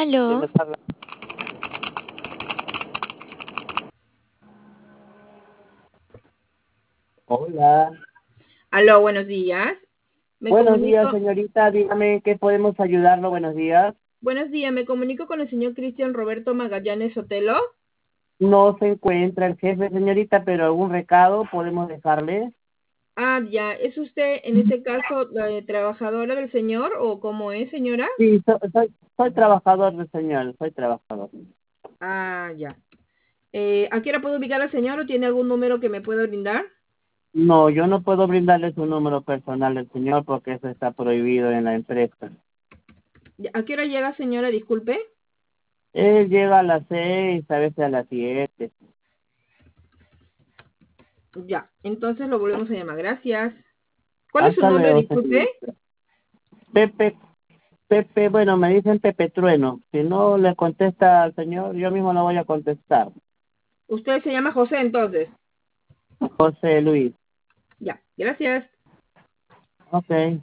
Aló. Hola. Aló, buenos días. Buenos días, señorita. Dígame qué podemos ayudarlo. Buenos días. Buenos días, me comunico con el señor Cristian Roberto Magallanes Sotelo. No se encuentra el jefe, señorita, pero algún recado podemos dejarle. Ah, ya. ¿Es usted, en ese caso, la trabajadora del señor o cómo es, señora? Sí, soy trabajador del señor, soy trabajador. Ah, ya. ¿A qué hora puedo ubicar al señor o tiene algún número que me pueda brindar? No, yo no puedo brindarle su número personal del señor porque eso está prohibido en la empresa. ¿A qué hora llega, señora? Disculpe. Él llega a las 6, a veces a las 7. Ya. Entonces lo volvemos a llamar. Gracias. ¿Cuál es su Hasta nombre? luego, Disculpe. señorita. Pepe, bueno, me dicen Pepe Trueno. Si no le contesta al señor, yo mismo lo voy a contestar. Usted se llama José, entonces. José Luis. Ya. Gracias. Ok.